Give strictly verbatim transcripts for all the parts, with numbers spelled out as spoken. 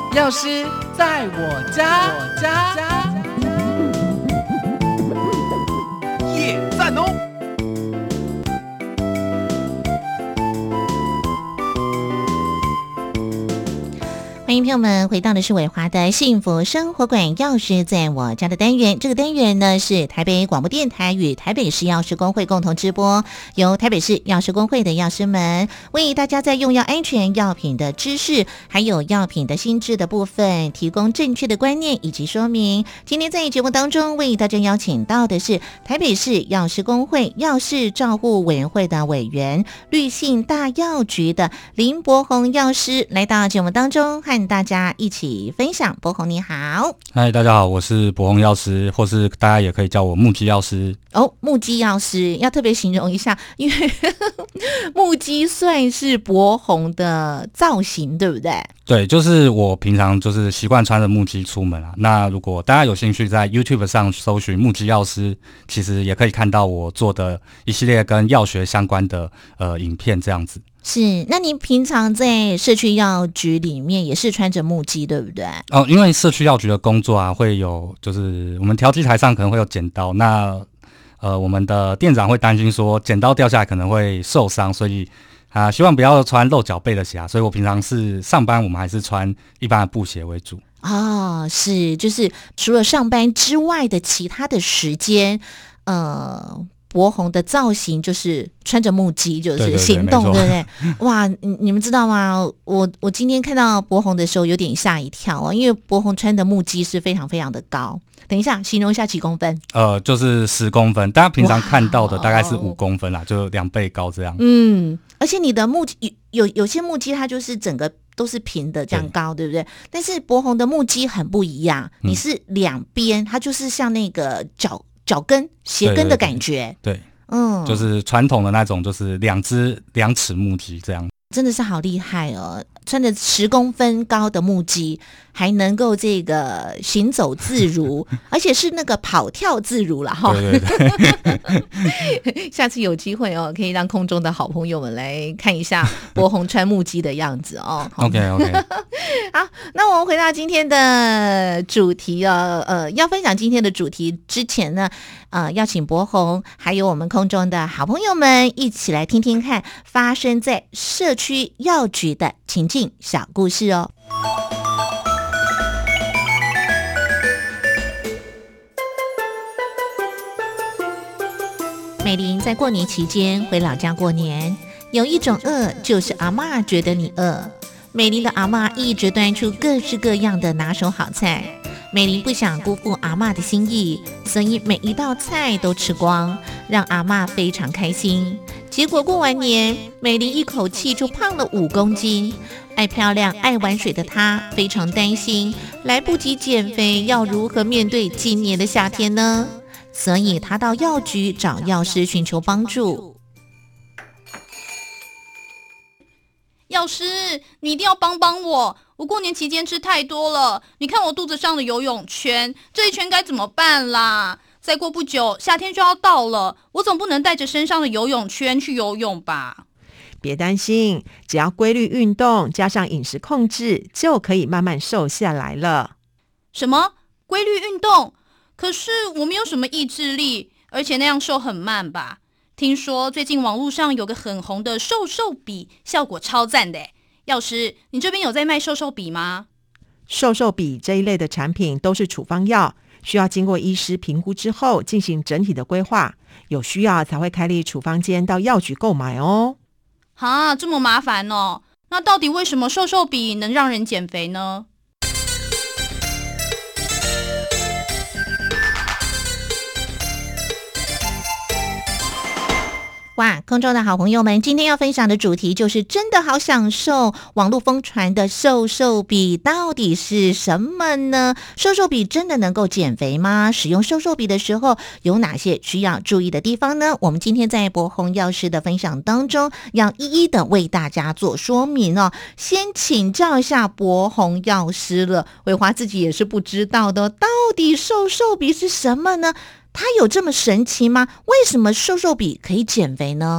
药师在我家，我家耶赞哦！ 欢迎朋友们回到的是伟华的幸福生活馆，药师在我家的单元。这个单元呢是台北广播电台与台北市药师公会共同直播，由台北市药师公会的药师们为大家在用药安全、药品的知识，还有药品的心智的部分提供正确的观念以及说明。今天在节目当中为大家邀请到的是台北市药师公会药事照护委员会的委员、绿信大药局的林柏宏药师来到节目当中和大家一起分享。柏宏你好。 嗨，大家好，我是柏宏药师，或是大家也可以叫我木屐药师。 哦，木屐药师要特别形容一下，因为木屐算是柏宏的造型，对不对？ 对，就是我平常就是习惯穿着木屐出门啊。那如果大家有兴趣，在 YouTube 上搜寻木屐药师，其实也可以看到我做的一系列跟药学相关的呃影片这样子。 是，那您平常在社区药局里面也是穿着木屐，对不对？ 哦，因为社区药局的工作啊，会有就是我们调剂台上可能会有剪刀，那呃我们的店长会担心说剪刀掉下来可能会受伤，所以啊希望不要穿露脚背的鞋啊，所以我平常是上班我们还是穿一般的布鞋为主。 哦，是，就是除了上班之外的其他的时间，呃。柏宏的造型就是穿着木屐，就是行动， 对, 对, 对, 对不对？哇，你你们知道吗？我我今天看到柏宏的时候有点吓一跳哦，因为柏宏穿的木屐是非常非常的高。等一下，形容一下几公分？呃， 就是十公分，大家平常看到的大概是五公分啦，就两倍高这样。 嗯，而且你的木屐有有些木屐它就是整个都是平的这样高， 对, 对不对？但是柏宏的木屐很不一样，你是两边，它就是像那个脚。脚跟、鞋跟的感觉， 对, 对, 对，嗯，就是传统的那种，就是两只两尺木屐这样， 真的是好厉害哦！穿着十公分高的木屐，还能够这个行走自如，而且是那个跑跳自如啦哈。 对对对，下次有机会哦，可以让空中的好朋友们来看一下柏宏穿木屐的样子哦。 OK OK， 好，那我们回到今天的主题哦，呃，要分享今天的主题之前呢，呃，要请柏宏还有我们空中的好朋友们一起来听听看发生在社区药局的情境小故事哦。美玲在过年期间回老家过年，有一种饿就是阿嬷觉得你饿。美玲的阿嬷一直端出各式各样的拿手好菜，美玲不想辜负阿嬷的心意，所以每一道菜都吃光，让阿嬷非常开心。结果过完年，美玲一口气就胖了五公斤。爱漂亮爱玩水的她非常担心，来不及减肥，要如何面对今年的夏天呢？所以她到药局找药师寻求帮助。 药师，你一定要帮帮我！我过年期间吃太多了，你看我肚子上的游泳圈，这一圈该怎么办啦？再过不久，夏天就要到了，我总不能带着身上的游泳圈去游泳吧？ 别担心，只要规律运动，加上饮食控制，就可以慢慢瘦下来了。 什么？规律运动？可是我没有什么意志力，而且那样瘦很慢吧？听说最近网络上有个很红的瘦瘦笔，效果超赞的。药师，你这边有在卖瘦瘦笔吗？ 瘦瘦笔这一类的产品都是处方药，需要经过医师评估之后进行整体的规划，有需要才会开立处方间到药局购买哦。 啊，这么麻烦哦。那到底为什么瘦瘦笔能让人减肥呢？ 哇，空中的好朋友们，今天要分享的主题就是真的好享受网络疯传的瘦瘦笔到底是什么呢？瘦瘦笔真的能够减肥吗？使用瘦瘦笔的时候有哪些需要注意的地方呢？我们今天在柏宏药师的分享当中要一一的为大家做说明哦。先请教一下柏宏药师了，慧华自己也是不知道的，到底瘦瘦笔是什么呢？它有这么神奇吗？为什么瘦瘦笔可以减肥呢？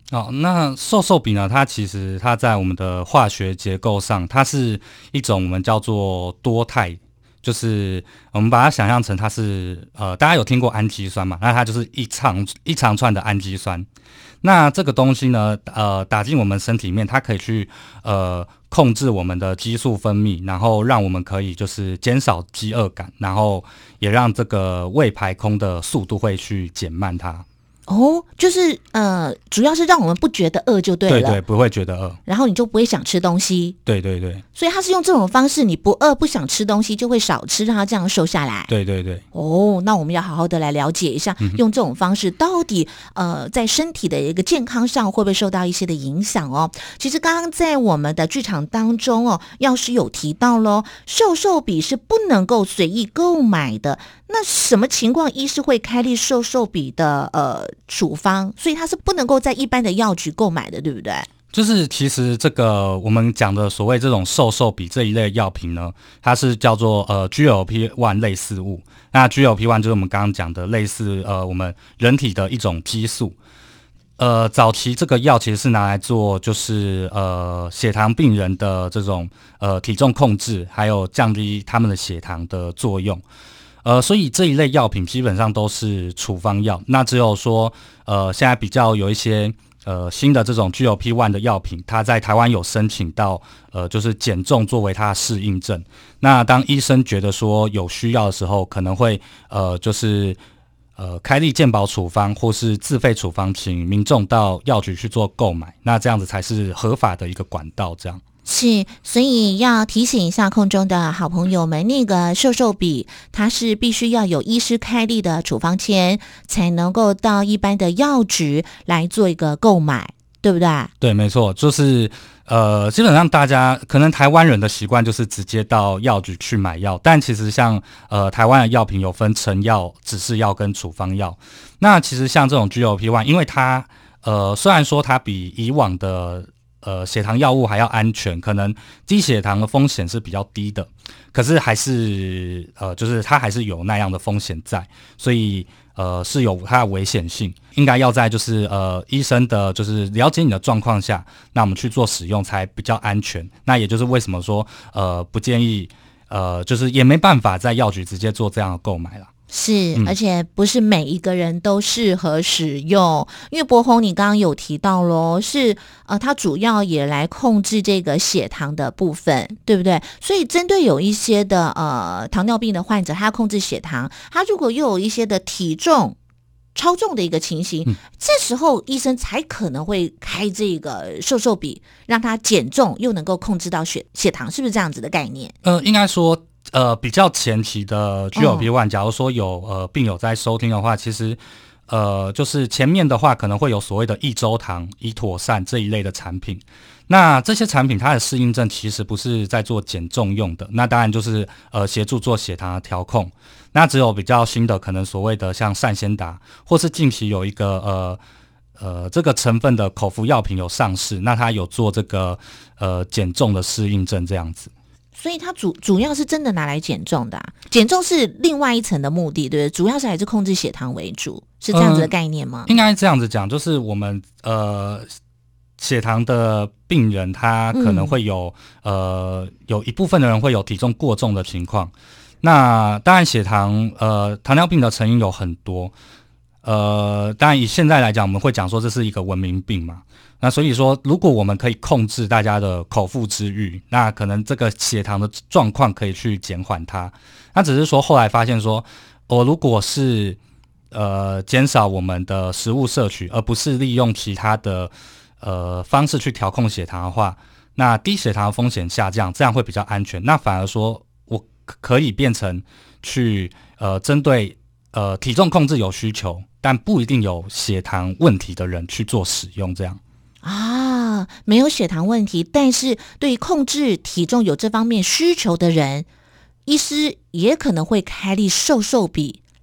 哦，那瘦瘦笔呢？它其实它在我们的化学结构上，它是一种我们叫做多肽，就是我们把它想象成它是呃，大家有听过氨基酸嘛？那它就是一长一长串的氨基酸。那这个东西呢，呃，打进我们身体里面，它可以去呃控制我们的激素分泌，然后让我们可以就是减少饥饿感，然后也让这个胃排空的速度会去减慢它。 哦，就是呃，主要是让我们不觉得饿就对了， 对对，不会觉得饿， 然后你就不会想吃东西。 对对对， 所以他是用这种方式，你不饿不想吃东西就会少吃，让他这样瘦下来。 对对对。 哦，那我们要好好的来了解一下， 嗯、 用这种方式到底呃在身体的一个健康上会不会受到一些的影响哦？其实刚刚在我们的剧场当中哦，药师有提到咯，瘦瘦笔是不能够随意购买的。那什么情况医师会开立瘦瘦笔的呃处方？所以它是不能够在一般的药局购买的，对不对？ 就是其实这个我们讲的所谓这种瘦瘦笔这一类药品呢，它是叫做呃 G L P 一 类似物。那 G L P 一 就是我们刚刚讲的类似呃我们人体的一种激素。呃，早期这个药其实是拿来做就是呃血糖病人的这种呃体重控制，还有降低他们的血糖的作用。呃，所以这一类药品基本上都是处方药。那只有说呃现在比较有一些呃新的这种 G L P 一 的药品，它在台湾有申请到呃就是减重作为它的适应症。那当医生觉得说有需要的时候，可能会呃就是呃开立健保处方或是自费处方，请民众到药局去做购买。那这样子才是合法的一个管道，这样。 是，所以要提醒一下空中的好朋友们，那个瘦瘦笔它是必须要有医师开立的处方签，才能够到一般的药局来做一个购买，对不对？ 对，没错，就是呃，基本上大家可能台湾人的习惯就是直接到药局去买药，但其实像呃台湾的药品有分成药、指示药跟处方药。那其实像这种 G L P 一，因为它呃虽然说它比以往的呃，血糖药物还要安全，可能低血糖的风险是比较低的，可是还是呃，就是它还是有那样的风险在，所以呃是有它的危险性，应该要在就是呃医生的就是了解你的状况下，那我们去做使用才比较安全。那也就是为什么说呃不建议呃就是也没办法在药局直接做这样的购买啦。 是， 嗯、 而且不是每一个人都适合使用，因为柏宏你刚刚有提到咯，是呃，它主要也来控制这个血糖的部分，对不对？所以针对有一些的呃糖尿病的患者，他要控制血糖，他如果又有一些的体重超重的一个情形，嗯、这时候医生才可能会开这个瘦瘦笔，让他减重又能够控制到血血糖，是不是这样子的概念？ 呃，应该说。呃，比较前期的 G L P 一，假如说有呃病友在收听的话，其实呃就是前面的话可能会有所谓的益周糖、乙妥善这一类的产品。那这些产品它的适应症其实不是在做减重用的，那当然就是呃协助做血糖的调控。那只有比较新的可能所谓的像善先达，或是近期有一个呃呃这个成分的口服药品有上市，那它有做这个呃减重的适应症这样子。 所以它主主要是真的拿来减重的、啊，减重是另外一层的目的，对不对？主要是还是控制血糖为主，是这样子的概念吗？ 嗯、应该这样子讲，就是我们呃血糖的病人，他可能会有、嗯、呃有一部分的人会有体重过重的情况。那当然，血糖呃糖尿病的成因有很多，呃，当然以现在来讲，我们会讲说这是一个文明病嘛。那所以说，如果我们可以控制大家的口腹之欲，那可能这个血糖的状况可以去减缓它。那只是说后来发现说，我、哦、如果是呃减少我们的食物摄取，而不是利用其他的呃方式去调控血糖的话，那低血糖的风险下降，这样会比较安全。那反而说我可以变成去呃针对呃体重控制有需求，但不一定有血糖问题的人去做使用这样。 啊，没有血糖问题，但是对控制体重有这方面需求的人，医师也可能会开立瘦瘦笔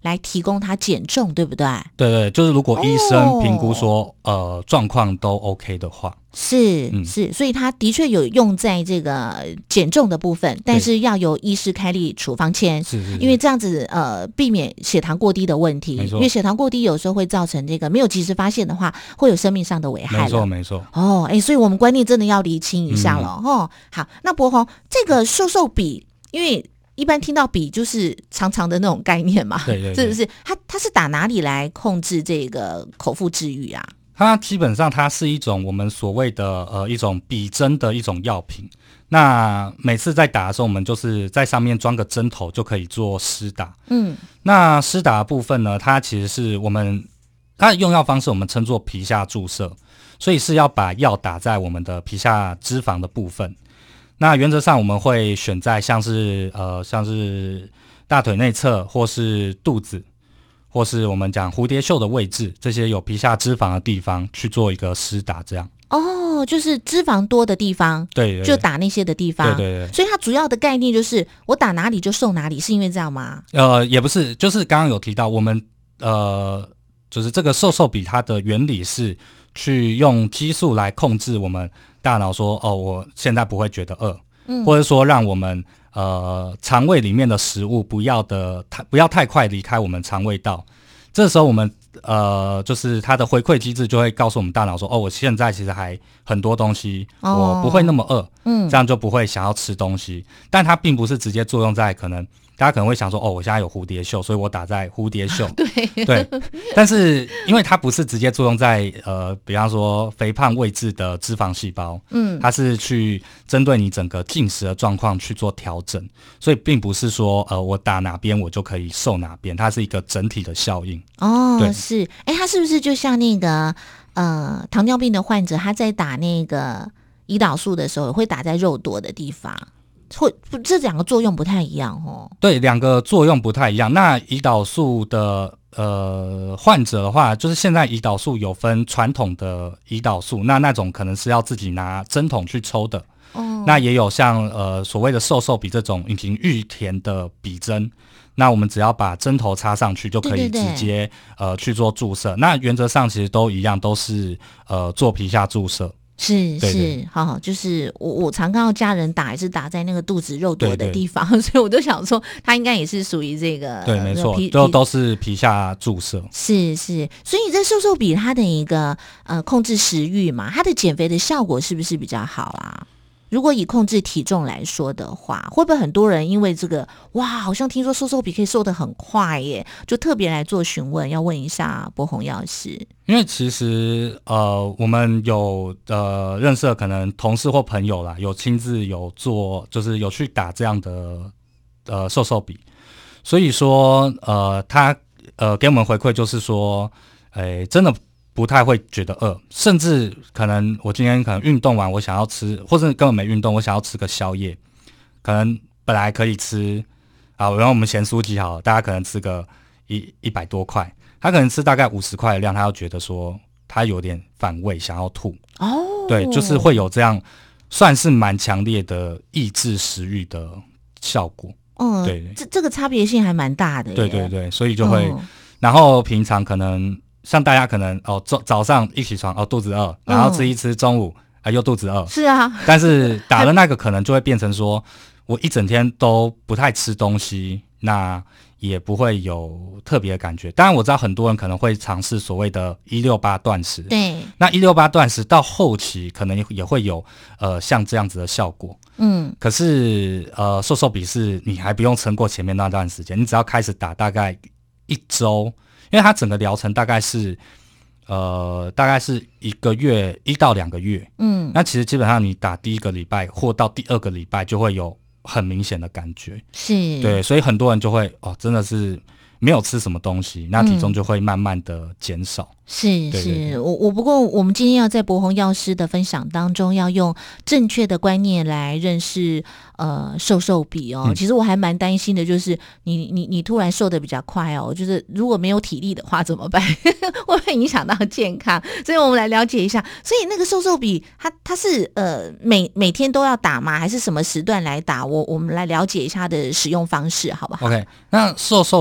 来提供他减重，对不对？ 对对，就是如果医生评估说、哦、呃状况都 OK 的话， 是、 嗯、 是，所以他的确有用在这个减重的部分，但是要由医师开立处方签， 是是是， 因为这样子呃避免血糖过低的问题，因为血糖过低有时候会造成这个没有及时发现的话，会有生命上的危害了。 没错没错。 哦，哎，所以我们观念真的要厘清一下了、嗯、哦。好，那柏宏这个瘦瘦笔，因为一般听到笔就是长长的那种概念嘛， 对对对， 是不是？它它是打哪里来控制这个口腹之欲啊？ 它基本上它是一种我们所谓的呃一种笔针的一种药品。那每次在打的时候，我们就是在上面装个针头就可以做施打。嗯，那施打的部分呢，它其实是我们它的用药方式，我们称作皮下注射，所以是要把药打在我们的皮下脂肪的部分。那原则上我们会选在像是呃像是大腿内侧或是肚子，或是我们讲蝴蝶袖的位置，这些有皮下脂肪的地方去做一个施打，这样。 哦，就是脂肪多的地方， 对, 对, 对， 就打那些的地方， 对对对。 所以它主要的概念就是我打哪里就瘦哪里，是因为这样吗？ 呃，也不是，就是刚刚有提到我们呃，就是这个瘦瘦笔它的原理是去用激素来控制我们大脑说，哦，我现在不会觉得饿，嗯，或者说让我们呃肠胃里面的食物不要的太不要太快离开我们肠胃道。这时候我们呃就是它的回馈机制就会告诉我们大脑说，哦，我现在其实还很多东西，哦，我不会那么饿，嗯，这样就不会想要吃东西。但它并不是直接作用在可能大家可能会想说，哦，我现在有蝴蝶袖，所以我打在蝴蝶袖。 对对，但是因为它不是直接作用在呃，比方说肥胖位置的脂肪细胞，嗯，它是去针对你整个进食的状况去做调整，所以并不是说呃，我打哪边我就可以瘦哪边，它是一个整体的效应。 哦，对，是，哎，它是不是就像那个呃糖尿病的患者，他在打那个胰岛素的时候，会打在肉多的地方？会，这两个作用不太一样哦。 对，两个作用不太一样。那胰岛素的呃患者的话，就是现在胰岛素有分传统的胰岛素，那那种可能是要自己拿针筒去抽的。哦。那也有像呃所谓的瘦瘦笔这种已经预填的笔针，那我们只要把针头插上去就可以直接对对对呃去做注射。那原则上其实都一样，都是呃做皮下注射。 是对对是，好，就是我我常看到家人打也是打在那个肚子肉多的地方，对对，所以我就想说，他应该也是属于这个， 对，没错，就都是皮下注射。 是是，所以这瘦瘦笔它的一个呃控制食欲嘛，它的减肥的效果是不是比较好啊？如果以控制体重来说的话，会不会很多人因为这个哇，好像听说瘦瘦笔可以瘦得很快耶，就特别来做询问，要问一下柏宏药师。 因为其实呃，我们有呃认识的可能同事或朋友啦，有亲自有做，就是有去打这样的呃瘦瘦笔，所以说呃他呃给我们回馈就是说，诶，真的不太会觉得饿，甚至可能我今天可能运动完，我想要吃，或者根本没运动，我想要吃个宵夜，可能本来可以吃啊，然后我们咸酥鸡好了，大家可能吃个一一百多块，他可能吃大概五十块的量，他要觉得说他有点反胃，想要吐。哦，对，就是会有这样算是蛮强烈的抑制食欲的效果。嗯，对， 这这个差别性还蛮大的耶。 对对对，所以就会，哦、然后平常可能。像大家可能哦，早早上一起床哦肚子饿，然后吃一吃，中午啊、呃、又肚子饿， 是啊。 但是打了那个可能就会变成说，我一整天都不太吃东西，那也不会有特别的感觉。当然我知道很多人可能会尝试所谓的一六八断食， 对， 那一六八断食到后期可能也会有呃像这样子的效果。嗯，可是呃瘦瘦笔是你还不用撑过前面那段时间，你只要开始打大概一周。因为它整个疗程大概是，呃，大概是一个月一到两个月，嗯，那其实基本上你打第一个礼拜或到第二个礼拜就会有很明显的感觉， 是， 对，所以很多人就会哦，真的是没有吃什么东西，那体重就会慢慢的减少。嗯是是，我我不过我们今天要在柏宏药师的分享当中，要用正确的观念来认识呃瘦瘦笔哦。嗯、其实我还蛮担心的，就是你你你突然瘦得比较快哦，就是如果没有体力的话怎么办？会不会影响到健康？所以我们来了解一下。所以那个瘦瘦笔，它它是呃每每天都要打吗？还是什么时段来打？我我们来了解一下它的使用方式，好不好 ？OK， 那瘦瘦笔这个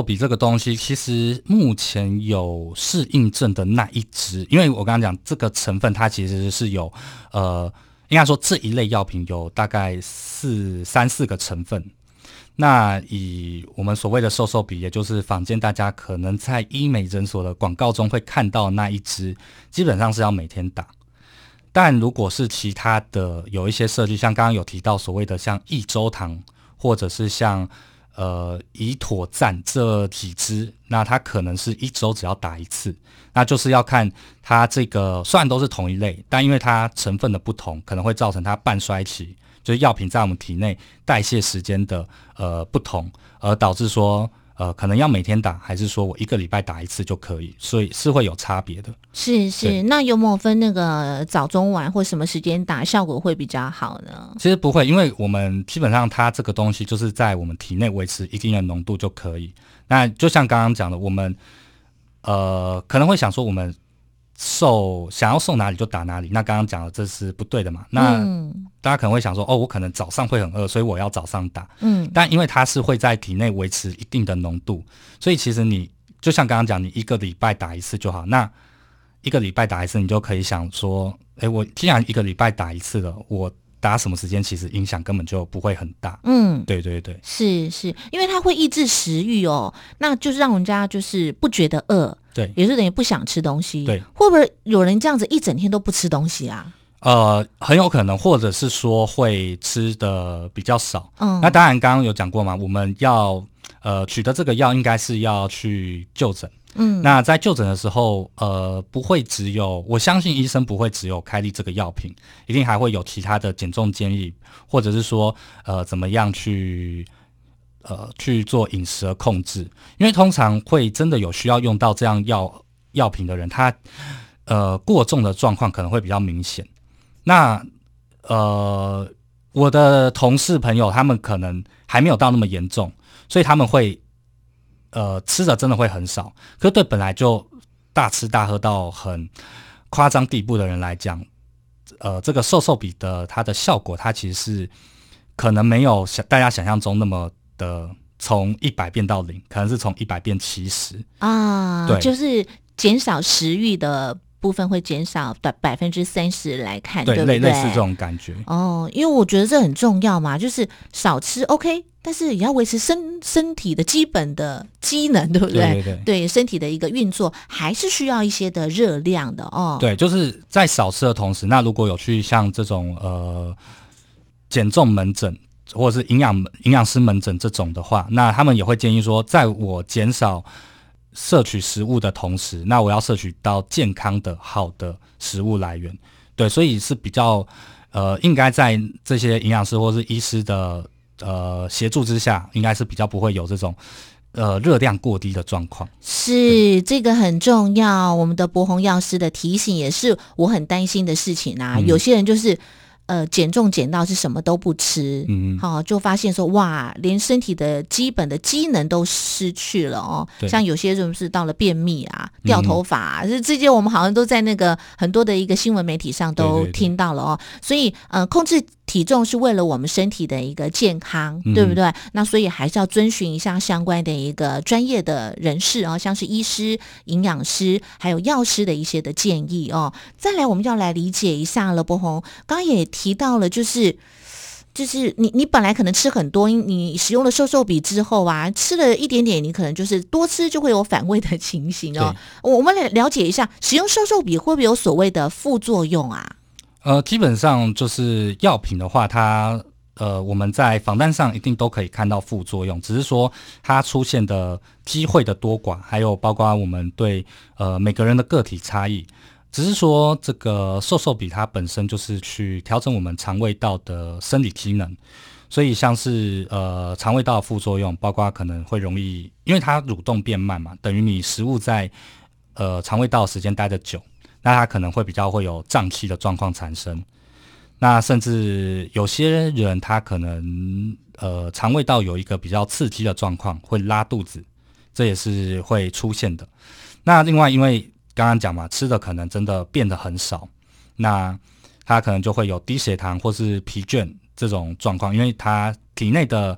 东西其实目前有适应症的那一支，因为我刚刚讲这个成分它其实是有呃，应该说这一类药品有大概四三四个成分。那以我们所谓的瘦瘦笔，也就是坊间大家可能在医美诊所的广告中会看到那一支，基本上是要每天打。但如果是其他的有一些设计，像刚刚有提到所谓的像益州糖，或者是像呃乙妥赞这几支，那它可能是一周只要打一次，那就是要看它这个虽然都是同一类，但因为它成分的不同，可能会造成它半衰期，就是药品在我们体内代谢时间的呃不同，而导致说呃可能要每天打，还是说我一个礼拜打一次就可以，所以是会有差别的。 是是，那有没有分那个早中晚或什么时间打效果会比较好呢？ 其实不会，因为我们基本上它这个东西就是在我们体内维持一定的浓度就可以。那就像刚刚讲的，我们呃可能会想说我们瘦想要瘦哪里就打哪里，那刚刚讲的这是不对的嘛。那大家可能会想说，哦，我可能早上会很饿，所以我要早上打。嗯，但因为它是会在体内维持一定的浓度，所以其实你就像刚刚讲，你一个礼拜打一次就好。那一个礼拜打一次，你就可以想说，诶，我既然一个礼拜打一次了，我打什么时间其实影响根本就不会很大。嗯，对对对， 是是，因为它会抑制食欲哦，那就是让人家就是不觉得饿， 对， 也是等于不想吃东西。 对， 会不会有人这样子一整天都不吃东西啊？ 呃，很有可能，或者是说会吃的比较少。嗯，那当然刚刚有讲过嘛，我们要呃取得这个药，应该是要去就诊。嗯，那在就诊的时候，呃，不会只有，我相信医生不会只有开立这个药品，一定还会有其他的减重建议，或者是说，呃，怎么样去，呃，去做饮食的控制。因为通常会真的有需要用到这样药药品的人，他呃过重的状况可能会比较明显。那呃，我的同事朋友他们可能还没有到那么严重，所以他们会。呃，吃的真的会很少，可是对本来就大吃大喝到很夸张地步的人来讲，呃，这个瘦瘦笔的它的效果，它其实是可能没有想大家想象中那么的从一百变到零，可能是从一百变七十啊， 对， 就是减少食欲的部分会减少百分之三十来看，对，对不对？ 类似这种感觉哦，因为我觉得这很重要嘛，就是少吃 OK。但是也要维持身身体的基本的机能，对不对？ 对对对， 对身体的一个运作，还是需要一些的热量的哦。 对，就是在少吃的同时，那如果有去像这种呃减重门诊或者是营养营养师门诊这种的话，那他们也会建议说，在我减少摄取食物的同时，那我要摄取到健康的好的食物来源。对，所以是比较呃，应该在这些营养师或是医师的。呃，协助之下，应该是比较不会有这种呃热量过低的状况。 是，这个很重要。我们的博宏药师的提醒也是我很担心的事情啊。嗯、有些人就是呃减重减到是什么都不吃，嗯，好、哦、就发现说哇，连身体的基本的机能都失去了哦。像有些人是到了便秘啊、掉头发、啊，这、嗯、这些我们好像都在那个很多的一个新闻媒体上都听到了哦。对对对，所以呃控制。体重是为了我们身体的一个健康，嗯、对不对？那所以还是要遵循一下相关的一个专业的人士啊，像是医师、营养师还有药师的一些的建议哦。再来，我们要来理解一下了，博宏刚刚也提到了，就是就是你你本来可能吃很多，你使用了瘦瘦笔之后啊，吃了一点点，你可能就是多吃就会有反胃的情形哦。我们来了解一下，使用瘦瘦笔会不会有所谓的副作用啊？ 呃，基本上就是药品的话，它呃我们在访单上一定都可以看到副作用，只是说它出现的机会的多寡，还有包括我们对呃每个人的个体差异，只是说这个瘦瘦笔它本身就是去调整我们肠胃道的生理机能，所以像是呃肠胃道的副作用，包括可能会容易，因为它蠕动变慢嘛，等于你食物在呃肠胃道的时间待得久。那它可能会比较会有胀气的状况产生，那甚至有些人他可能呃肠胃道有一个比较刺激的状况，会拉肚子，这也是会出现的。那另外因为刚刚讲嘛，吃的可能真的变得很少，那他可能就会有低血糖或是疲倦这种状况，因为他体内的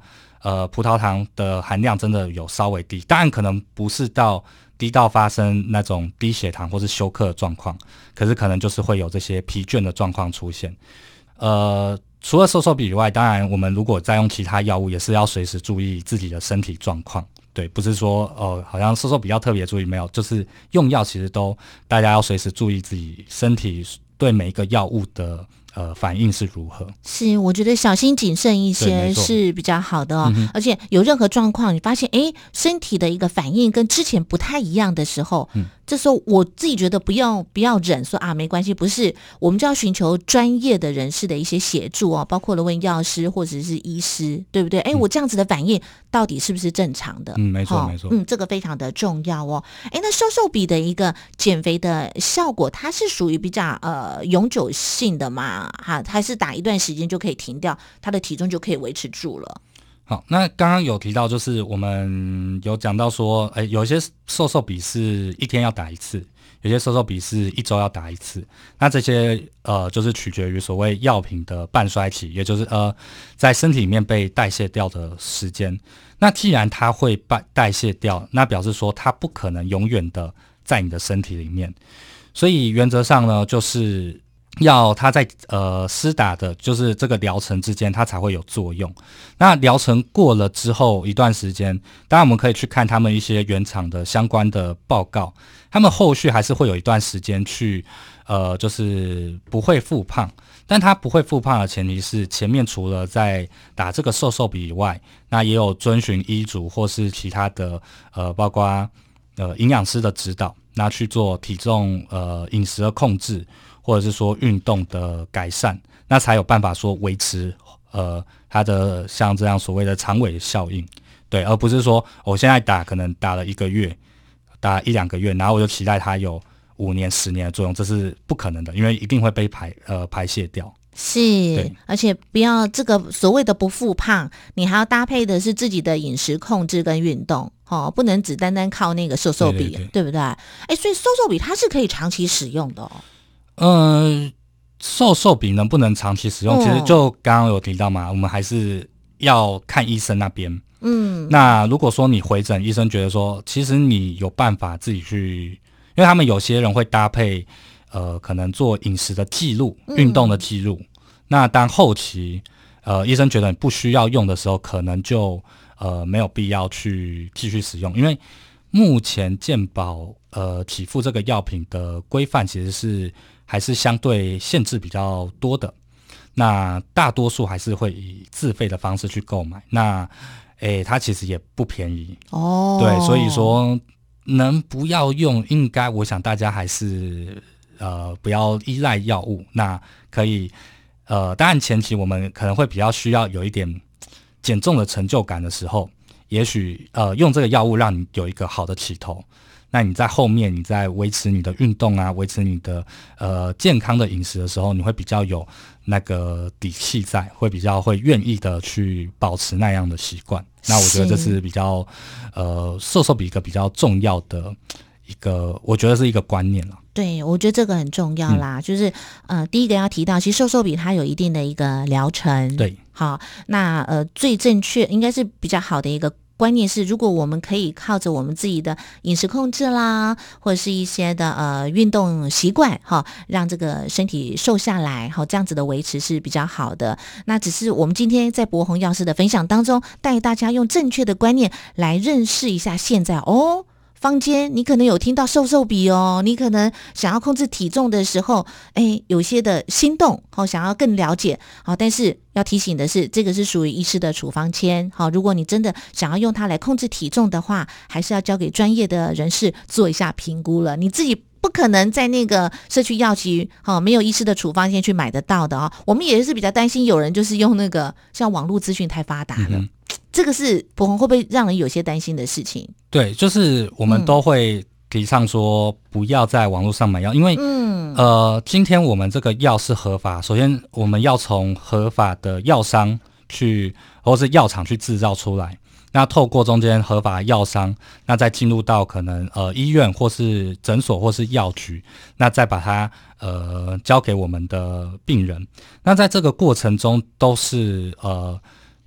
呃葡萄糖的含量真的有稍微低，当然可能不是到低到发生那种低血糖或是休克的状况，可是可能就是会有这些疲倦的状况出现。呃，除了瘦瘦笔以外，当然我们如果再用其他药物，也是要随时注意自己的身体状况。对，不是说呃好像瘦瘦笔要特别注意，没有，就是用药其实都大家要随时注意自己身体对每一个药物的呃反应是如何。 是，我觉得小心谨慎一些是比较好的哦。嗯、而且有任何状况，你发现哎身体的一个反应跟之前不太一样的时候，嗯，这时候我自己觉得不要不要忍说啊没关系，不是，我们就要寻求专业的人士的一些协助哦，包括了问药师或者是医师，对不对？哎、嗯，我这样子的反应到底是不是正常的？ 嗯，没错、哦、没错， 嗯，这个非常的重要哦。哎，那瘦瘦笔的一个减肥的效果，它是属于比较呃永久性的嘛？哈，还是打一段时间就可以停掉，它的体重就可以维持住了？ 好，那刚刚有提到，就是我们有讲到说，哎，有一些瘦瘦笔是一天要打一次，有些瘦瘦笔是一周要打一次。那这些呃，就是取决于所谓药品的半衰期，也就是呃，在身体里面被代谢掉的时间。那既然它会代代谢掉，那表示说它不可能永远的在你的身体里面。所以原则上呢，就是要它在呃施打的就是这个疗程之间它才会有作用。那疗程过了之后一段时间，当然我们可以去看他们一些原厂的相关的报告，他们后续还是会有一段时间去呃就是不会复胖，但它不会复胖的前提是前面除了在打这个瘦瘦笔以外，那也有遵循医嘱或是其他的呃包括呃营养师的指导，那去做体重呃饮食的控制，或者是说运动的改善，那才有办法说维持呃它的像这样所谓的长尾效应，对，而不是说我现在打可能打了一个月，打一两个月，然后我就期待它有五年、十年的作用，这是不可能的，因为一定会被排呃排泄掉。 是，而且不要这个所谓的不复胖，你还要搭配的是自己的饮食控制跟运动。哦，不能只单单靠那个瘦瘦笔， 对, 对, 对不对？哎，所以瘦瘦笔它是可以长期使用的哦。 呃，瘦瘦笔能不能长期使用？嗯、其实就刚刚有提到嘛，我们还是要看医生那边。嗯，那如果说你回诊，医生觉得说，其实你有办法自己去，因为他们有些人会搭配，呃，可能做饮食的记录、运动的记录。嗯、那当后期，呃，医生觉得你不需要用的时候，可能就呃没有必要去继续使用，因为目前健保呃给付这个药品的规范其实是还是相对限制比较多的，那大多数还是会以自费的方式去购买，那诶它其实也不便宜哦，对，所以说能不要用，应该我想大家还是呃不要依赖药物，那可以呃当然前期我们可能会比较需要有一点减重的成就感的时候，也许呃用这个药物让你有一个好的起头，那你在后面你在维持你的运动啊，维持你的呃健康的饮食的时候，你会比较有那个底气在，会比较会愿意的去保持那样的习惯。那我觉得这是比较呃瘦瘦笔一个比较重要的一个，我觉得是一个观念了。 对，我觉得这个很重要啦，嗯、就是呃，第一个要提到，其实瘦瘦笔它有一定的一个疗程， 对， 好，那呃最正确应该是比较好的一个观念是，如果我们可以靠着我们自己的饮食控制啦，或者是一些的呃运动习惯，哈，让这个身体瘦下来，好，这样子的维持是比较好的。那只是我们今天在博宏药师的分享当中，带大家用正确的观念来认识一下现在哦。坊间你可能有听到瘦瘦笔哦，你可能想要控制体重的时候，哎，有些的心动，好、哦，想要更了解，好、哦，但是要提醒的是，这个是属于医师的处方签，好、哦，如果你真的想要用它来控制体重的话，还是要交给专业的人士做一下评估了，你自己不可能在那个社区药局，哦，没有医师的处方签去买得到的哦。我们也是比较担心有人就是用那个，像网络资讯太发达了。嗯，这个是博宏会不会让人有些担心的事情？ 对，就是我们都会提倡说不要在网络上买药，因为嗯呃，今天我们这个药是合法，首先我们要从合法的药商去或是药厂去制造出来，那透过中间合法的药商，那再进入到可能呃医院或是诊所或是药局，那再把它呃交给我们的病人。那在这个过程中都是呃。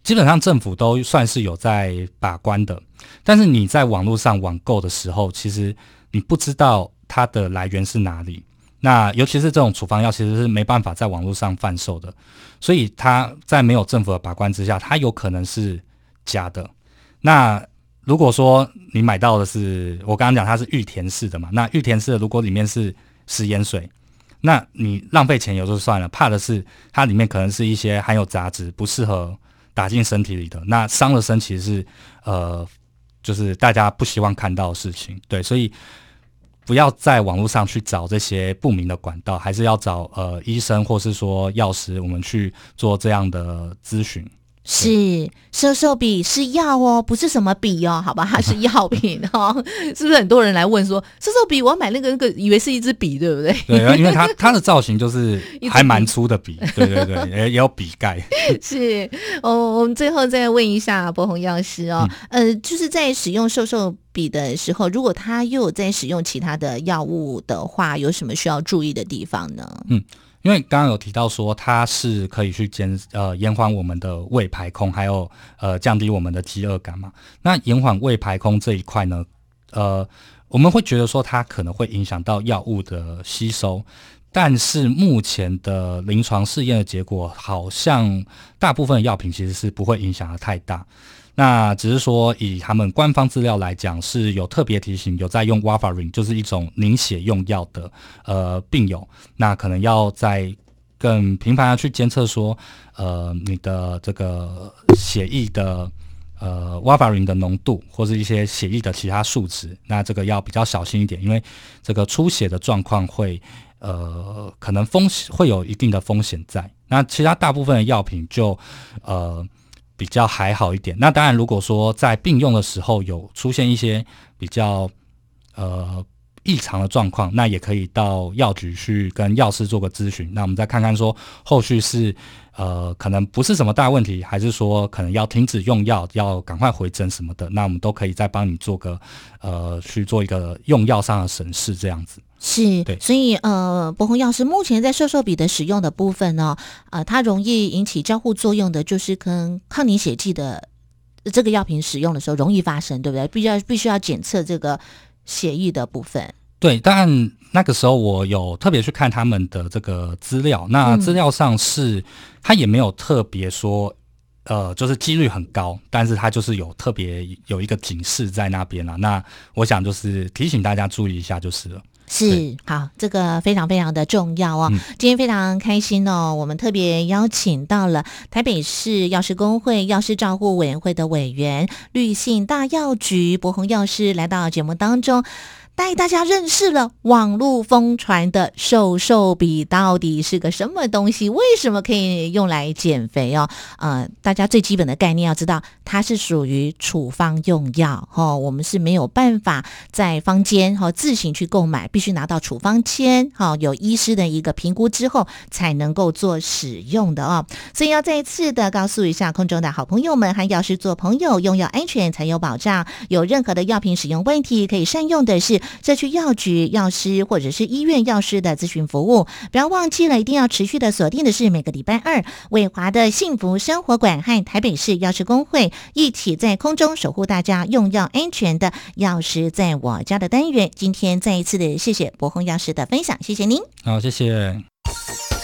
基本上政府都算是有在把关的，但是你在网络上网购的时候，其实你不知道它的来源是哪里。那尤其是这种处方药，其实是没办法在网络上贩售的，所以它在没有政府的把关之下，它有可能是假的。那如果说你买到的是我刚刚讲它是玉田氏的嘛，那玉田氏的如果里面是食盐水，那你浪费钱也就算了，怕的是它里面可能是一些含有杂质，不适合打进身体里的，那伤了身其实是呃，就是大家不希望看到的事情。对，所以不要在网络上去找这些不明的管道，还是要找呃医生或是说药师，我们去做这样的咨询。 是瘦瘦笔是药哦，不是什么笔哦，好吧，它是药品哦。是不是很多人来问说瘦瘦笔，我要买那个那个，以为是一支笔，对不对？ 对，因为它它的造型就是还蛮粗的笔，对对对，也也有笔盖。 是哦，我们最后再问一下柏宏药师哦，嗯、呃，就是在使用瘦瘦笔的时候，如果他又有在使用其他的药物的话，有什么需要注意的地方呢？嗯。 因为刚刚有提到说它是可以去减呃延缓我们的胃排空，还有呃降低我们的饥饿感嘛。那延缓胃排空这一块呢，呃我们会觉得说它可能会影响到药物的吸收，但是目前的临床试验的结果好像大部分的药品其实是不会影响的太大。那只是说以他们官方资料来讲，是有特别提醒有在用 warfarin 就是一种凝血用药的呃病友，那可能要在更频繁的去监测说呃你的这个血液的呃 warfarin 的浓度，或是一些血液的其他数值，那这个要比较小心一点，因为这个出血的状况会呃可能风险会有一定的风险在。那其他大部分的药品就呃比较还好一点。那当然如果说在并用的时候有出现一些比较呃异常的状况，那也可以到药局去跟药师做个咨询，那我们再看看说后续是呃可能不是什么大问题，还是说可能要停止用药，要赶快回诊什么的，那我们都可以再帮你做个呃去做一个用药上的审视这样子。 是， 对， 所以呃，柏宏药师目前在瘦瘦笔的使用的部分呢，呃，它容易引起交互作用的，就是跟抗凝血剂的这个药品使用的时候容易发生，对不对？必须要必须要检测这个血液的部分。 对，但那个时候我有特别去看他们的这个资料，那资料上是他也没有特别说。呃，就是几率很高，但是它就是有特别有一个警示在那边啦。那我想就是提醒大家注意一下就是了。 是，好，这个非常非常的重要哦。嗯、今天非常开心哦，我们特别邀请到了台北市药师公会药师照护委员会的委员绿信大药局柏宏药师来到节目当中。带大家认识了网络疯传的瘦瘦笔到底是个什么东西，为什么可以用来减肥哦？呃，大家最基本的概念要知道，它是属于处方用药哦，我们是没有办法在坊间哈、哦、自行去购买，必须拿到处方签哈、哦，有医师的一个评估之后才能够做使用的哦。所以要再一次的告诉一下空中的好朋友们，和药师做朋友，用药安全才有保障。有任何的药品使用问题，可以善用的是社区药局药师或者是医院药师的咨询服务。不要忘记了，一定要持续的锁定的是每个礼拜二伟华的幸福生活馆和台北市药师公会一起在空中守护大家用药安全的药师在我家的单元。今天再一次的谢谢柏宏药师的分享，谢谢您。 好，谢谢。